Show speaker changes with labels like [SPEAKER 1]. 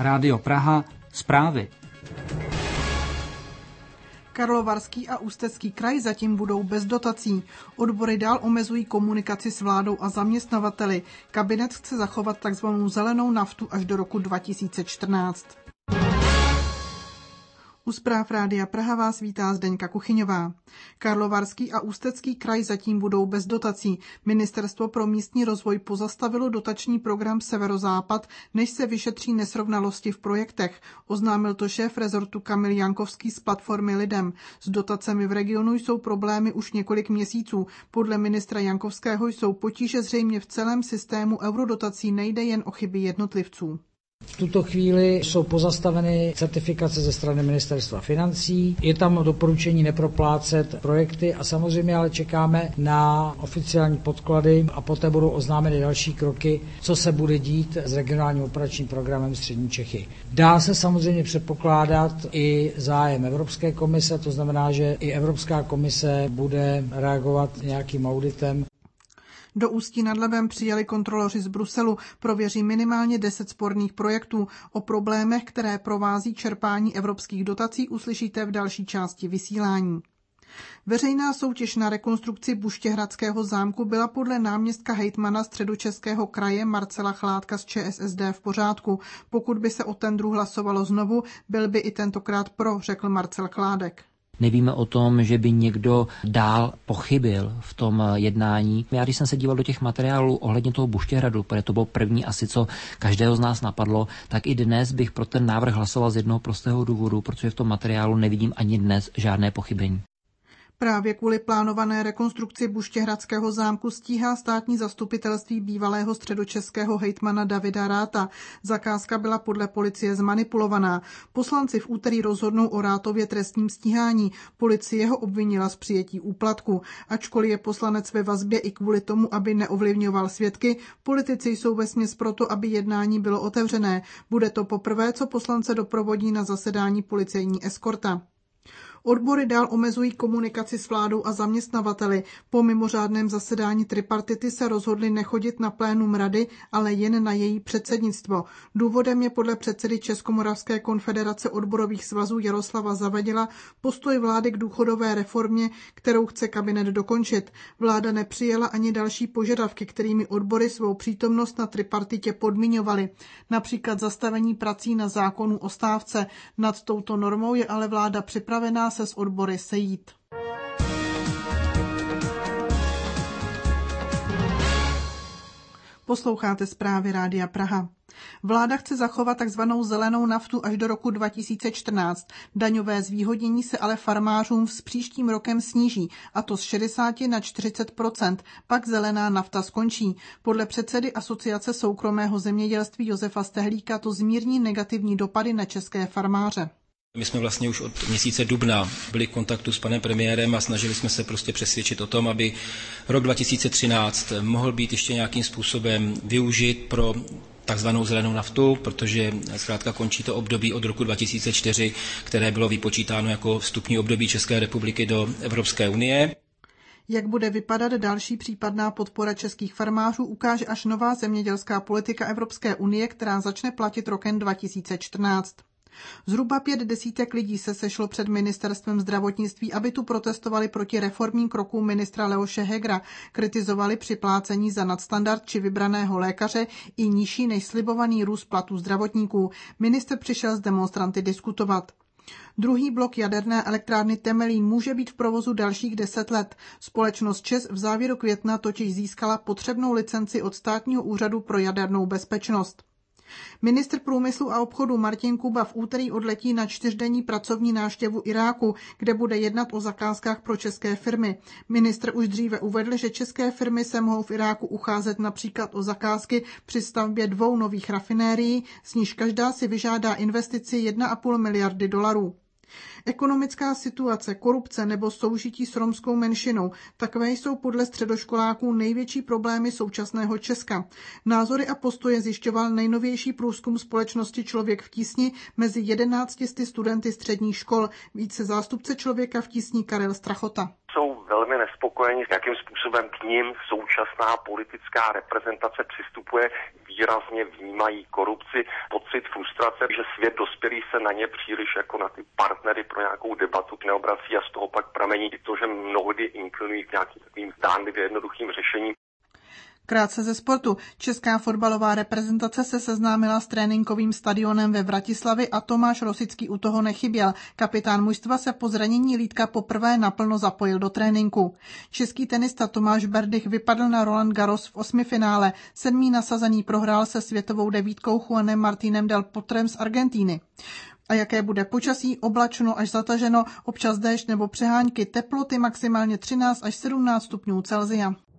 [SPEAKER 1] Rádio Praha, zprávy.
[SPEAKER 2] Karlovarský a Ústecký kraj zatím budou bez dotací. Odbory dál omezují komunikaci s vládou a zaměstnavateli. Kabinet chce zachovat takzvanou zelenou naftu až do roku 2014. U zpráv Rádia Praha vás vítá Zdeňka Kuchyňová. Karlovarský a Ústecký kraj zatím budou bez dotací. Ministerstvo pro místní rozvoj pozastavilo dotační program Severozápad, než se vyšetří nesrovnalosti v projektech. Oznámil to šéf rezortu Kamil Jankovský z platformy Lidem. S dotacemi v regionu jsou problémy už několik měsíců. Podle ministra Jankovského jsou potíže zřejmě v celém systému eurodotací, nejde jen o chyby jednotlivců.
[SPEAKER 3] V tuto chvíli jsou pozastaveny certifikace ze strany Ministerstva financí, je tam doporučení neproplácet projekty a samozřejmě ale čekáme na oficiální podklady a poté budou oznámeny další kroky, co se bude dít s regionálním operačním programem Střední Čechy. Dá se samozřejmě předpokládat i zájem Evropské komise, to znamená, že i Evropská komise bude reagovat nějakým auditem.
[SPEAKER 2] Do Ústí nad Labem přijeli kontroloři z Bruselu, prověří minimálně 10 sporných projektů. O problémech, které provází čerpání evropských dotací, uslyšíte v další části vysílání. Veřejná soutěž na rekonstrukci Buštěhradského zámku byla podle náměstka hejtmana Středočeského kraje Marcela Chládka z ČSSD v pořádku. Pokud by se o tendru hlasovalo znovu, byl by i tentokrát pro, řekl Marcel Chládek.
[SPEAKER 4] Nevíme o tom, že by někdo dál pochybil v tom jednání. Já když jsem se díval do těch materiálů ohledně toho Buštěhradu, protože to bylo první asi, co každého z nás napadlo, tak i dnes bych pro ten návrh hlasoval z jednoho prostého důvodu, protože v tom materiálu nevidím ani dnes žádné pochybení.
[SPEAKER 2] Právě kvůli plánované rekonstrukci Buštěhradského zámku stíhá státní zastupitelství bývalého středočeského hejtmana Davida Ratha. Zakázka byla podle policie zmanipulovaná. Poslanci v úterý rozhodnou o Rathově trestním stíhání. Policie ho obvinila z přijetí úplatku. Ačkoliv je poslanec ve vazbě i kvůli tomu, aby neovlivňoval svědky, politici jsou vesměs proto, aby jednání bylo otevřené. Bude to poprvé, co poslance doprovodí na zasedání policejní eskorta. Odbory dál omezují komunikaci s vládou a zaměstnavateli. Po mimořádném zasedání tripartity se rozhodli nechodit na plénum rady, ale jen na její předsednictvo. Důvodem je podle předsedy Českomoravské konfederace odborových svazů Jaroslava Zavadila postoj vlády k důchodové reformě, kterou chce kabinet dokončit. Vláda nepřijala ani další požadavky, kterými odbory svou přítomnost na tripartitě podmiňovaly. Například zastavení prací na zákonu o stávce. Nad touto normou je ale vláda připravená se s odbory sejít. Posloucháte zprávy Rádia Praha. Vláda chce zachovat takzvanou zelenou naftu až do roku 2014. Daňové zvýhodnění se ale farmářům s příštím rokem sníží, a to z 60 na 40%. Pak zelená nafta skončí. Podle předsedy Asociace soukromého zemědělství Josefa Stehlíka to zmírní negativní dopady na české farmáře.
[SPEAKER 5] My jsme vlastně už od měsíce dubna byli v kontaktu s panem premiérem a snažili jsme se prostě přesvědčit o tom, aby rok 2013 mohl být ještě nějakým způsobem využit pro takzvanou zelenou naftu, protože zkrátka končí to období od roku 2004, které bylo vypočítáno jako vstupní období České republiky do Evropské unie.
[SPEAKER 2] Jak bude vypadat další případná podpora českých farmářů, ukáže až nová zemědělská politika Evropské unie, která začne platit rokem 2014. Zhruba 5 desítek lidí se sešlo před ministerstvem zdravotnictví, aby tu protestovali proti reformním krokům ministra Leoše Hegera. Kritizovali připlácení za nadstandard či vybraného lékaře i nižší než slibovaný růst platů zdravotníků. Ministr přišel s demonstranty diskutovat. Druhý blok jaderné elektrárny Temelín může být v provozu dalších 10 let. Společnost ČEZ v závěru května totiž získala potřebnou licenci od Státního úřadu pro jadernou bezpečnost. Ministr průmyslu a obchodu Martin Kuba v úterý odletí na 4denní pracovní návštěvu Iráku, kde bude jednat o zakázkách pro české firmy. Ministr už dříve uvedl, že české firmy se mohou v Iráku ucházet například o zakázky při stavbě 2 nových rafinérií, z níž každá si vyžádá investici 1,5 miliardy dolarů. Ekonomická situace, korupce nebo soužití s romskou menšinou, takové jsou podle středoškoláků největší problémy současného Česka. Názory a postoje zjišťoval nejnovější průzkum společnosti Člověk v tísni mezi 11 studenty středních škol. Více zástupce Člověka v tísni Karel Strachota.
[SPEAKER 6] Jsou velmi nespokojeni, jakým způsobem k nim současná politická reprezentace přistupuje. výrazně vnímají korupci, pocit frustrace, že svět dospělý se na ně příliš jako na ty partnery pro nějakou debatu neobrací a z toho pak pramení to, že mnohdy inklinují k nějakým takovým zdánlivě jednoduchým řešením.
[SPEAKER 2] Krátce ze sportu. Česká fotbalová reprezentace se seznámila s tréninkovým stadionem ve Vratislavi a Tomáš Rosický u toho nechyběl. Kapitán mužstva se po zranění lítka poprvé naplno zapojil do tréninku. Český tenista Tomáš Berdych vypadl na Roland Garros v 8. finále. 7. nasazený prohrál se světovou devítkou Juanem Martinem del Potrem z Argentíny. A jaké bude počasí? Oblačno až zataženo, občas déšť nebo přehánky, teploty maximálně 13 až 17 stupňů Celsia.